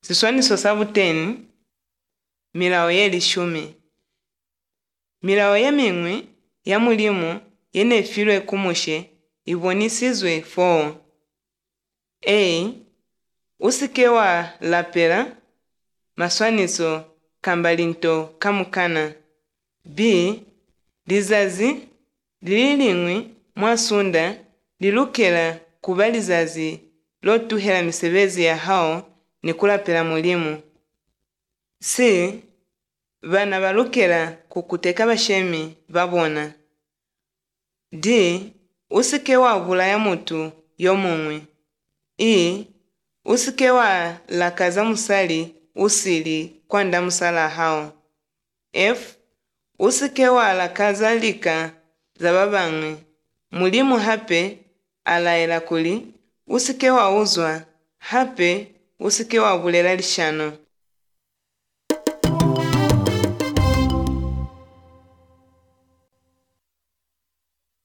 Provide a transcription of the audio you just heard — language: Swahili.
Siswaniso sabu 10 milawo yeli 10. Milawo yeming'wi ya mulimu yenefilwe kumushe ibonisizwe 4. A. Usike wa lapela maswaniso kambalinto kamukana. B. Lizazi lililing'wi mwasunda lilukela kuba lizazi lotuhela misebezi ya hao ni kulapela mulimu. C. Bana balukela kukuteka bashemi babona. D. Usike wa bulaya mutu yomung'wi. E. Usike wa lakaza musali usili kwanda musala hao. F. Usike wa lakaza lika za babang'wi. Mulimu hape alaela kuli usike wa uzwa hape usike wa bulela lishano.